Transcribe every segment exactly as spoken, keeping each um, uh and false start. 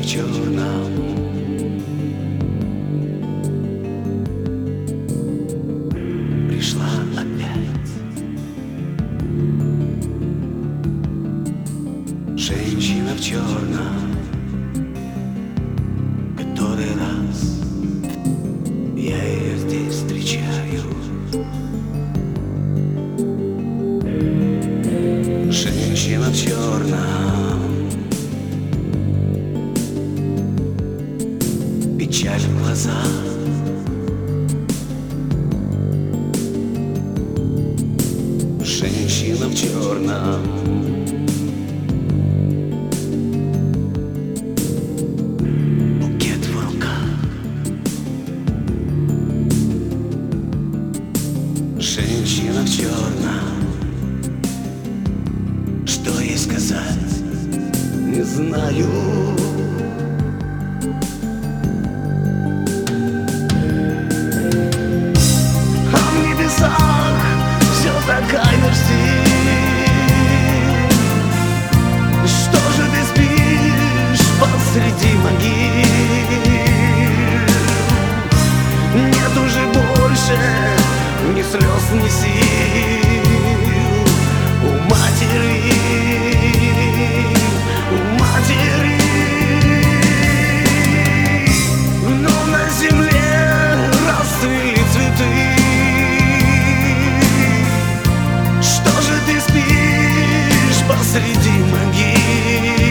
в черном. Пришла опять женщина в черном. Который раз я ее здесь встречаю. Женщина в черном, печаль в глазах. Женщина в черном, букет в руках. Женщина в черном, что ей сказать, не знаю. А в небесах все такая же синь. Что же ты спишь посреди могил? Нет уже больше ни слез, ни сил у матери, у матери. Но на земле расцвели цветы. Что же ты спишь посреди могил?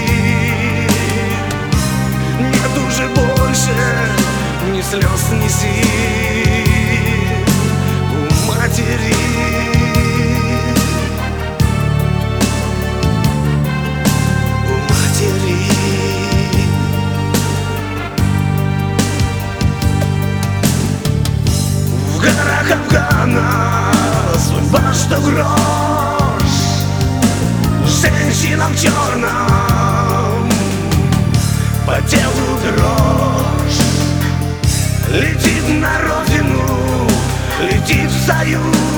Нет уже больше ни слез, ни сил у матери. В горах Афгана судьба, что грош. Женщина в черном, по телу дрожь. Летит на родину, летит в Союз.